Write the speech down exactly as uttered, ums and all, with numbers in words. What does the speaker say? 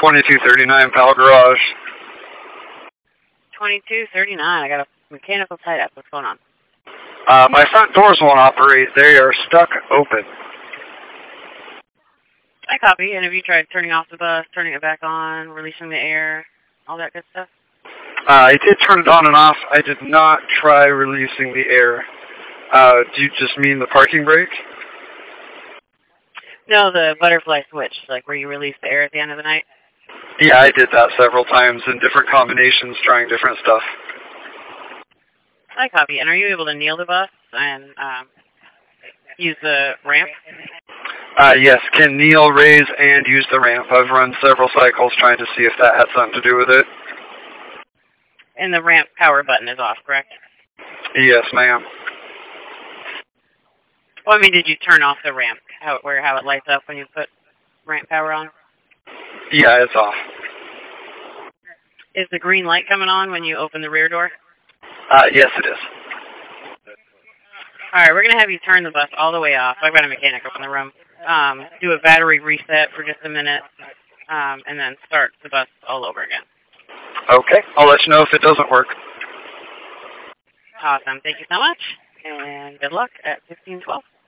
twenty-two thirty-nine Pal Garage. twenty-two thirty-nine. I got a mechanical tie-up. What's going on? Uh, my front doors won't operate. They are stuck open. I copy. And have you tried turning off the bus, turning it back on, releasing the air, all that good stuff? Uh, I did turn it on and off. I did not try releasing the air. Uh, do you just mean the parking brake? No, the butterfly switch, like where you release the air at the end of the night. Yeah, I did that several times in different combinations, trying different stuff. I copy. And are you able to kneel the bus and um, use the ramp? Uh, yes, can kneel, raise, and use the ramp. I've run several cycles trying to see if that had something to do with it. And the ramp power button is off, correct? Yes, ma'am. Well, I mean, did you turn off the ramp, how, where how it lights up when you put ramp power on? Yeah, it's off. Is the green light coming on when you open the rear door? Uh, yes, it is. All right, we're going to have you turn the bus all the way off. I've got a mechanic up in the room. Um, do a battery reset for just a minute, um, and then start the bus all over again. Okay, I'll let you know if it doesn't work. Awesome. Thank you so much, and good luck at fifteen twelve.